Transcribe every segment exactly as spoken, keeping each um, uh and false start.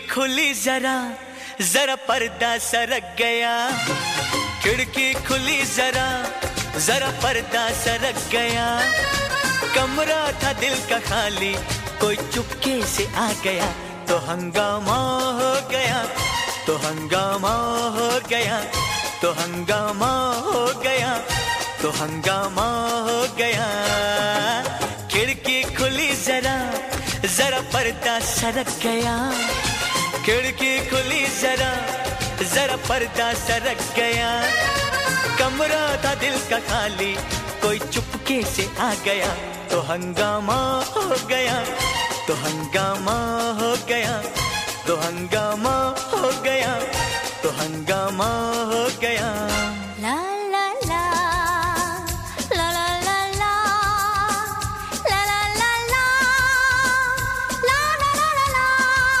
खुली जरा जरा पर्दा सरक गया, खिड़की खुली जरा जरा पर्दा सरक गया। कमरा था दिल का खाली, कोई चुपके से आ गया, तो हंगामा हो गया, तो हंगामा हो गया, तो हंगामा हो गया, तो हंगामा हो गया। खिड़की खुली जरा जरा पर्दा सरक गया, खिड़की खुली जरा जरा पर्दा सरक गया। कमरा था दिल का खाली, कोई चुपके से आ गया, तो हंगामा हो गया, तो हंगामा हो गया, तो हंगामा हो गया, तो हंगामा हो गया। ला ला ला ला ला ला ला ला ला ला ला ला ला ला ला।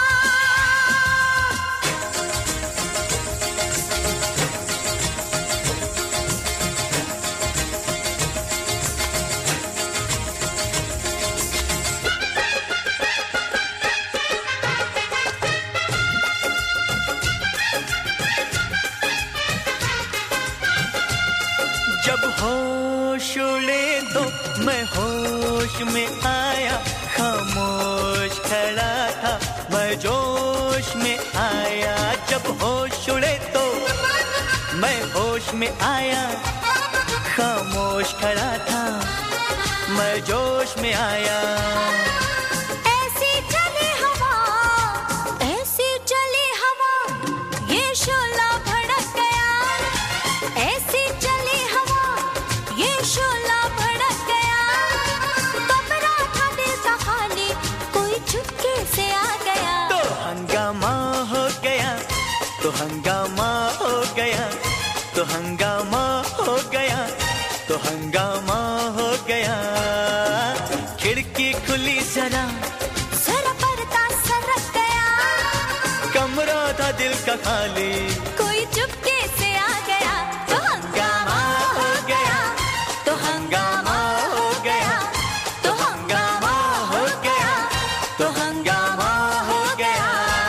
जब होश उड़े तो मैं होश में आया, खामोश खड़ा था मैं जोश में आया। जब होश उड़े तो मैं होश में आया, खामोश खड़ा था मैं जोश में आया। ऐसी चली हवा, ऐसी चली हवा, ये शोला भड़क गया। ऐसी चली हवा, ये शोला भड़क गया। कमरा था दिल का खाली, कोई चुपके से आ गया, तो हंगामा हो गया, तो हंगामा हो गया, तो हंगामा हो गया, तो हंगामा हो गया। खिड़की खुली जरा जरा पर्दा सरक गया। कमरा था दिल का खाली, कोई चुपके से आ गया, तो हंगामा हो गया, तो हंगामा हो गया, तो हंगामा हो गया, तो हंगामा हो गया।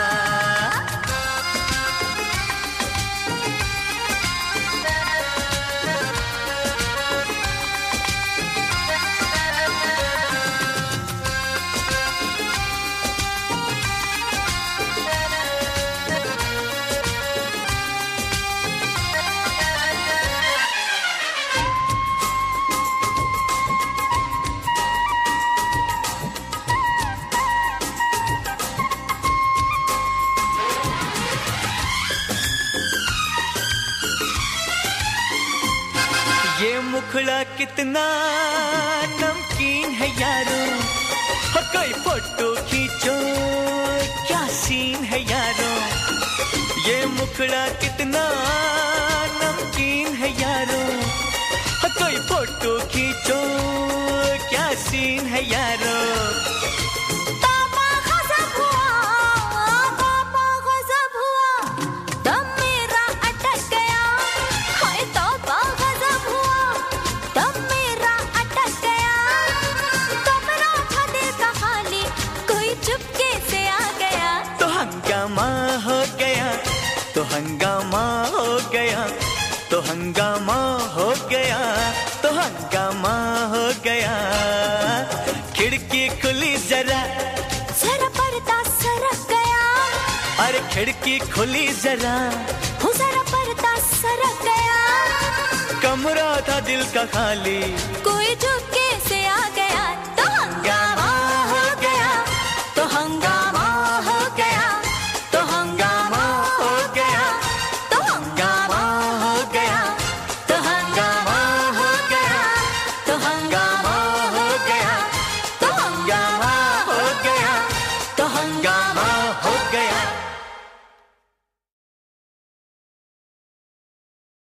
ये मुखड़ा कितना नमकीन है यारो, हो कोई फोटो खींचो क्या सीन है यारो। ये मुखड़ा कितना नमकीन है यारो, हो कोई फोटो खींचो क्या सीन है यारो। तौबा गज़ब हुआ, तौबा गज़ब हुआ, दम मेरा अटक गया। हाय तौबा गज़ब हुआ, दम मेरा अटक गया। कमरा था दिल का खाली, कोई चुपके से आ गया, तो हंगामा हो गया, तो हंगामा हो गया, तो हंगामा हो गया, तो हंगामा हो गया। खिड़की खुली जरा जरा पर्दा सरक गया। अरे खिड़की खुली जरा, हो जरा पर्दा सरक गया। कमरा था दिल का खाली, कोई चुपके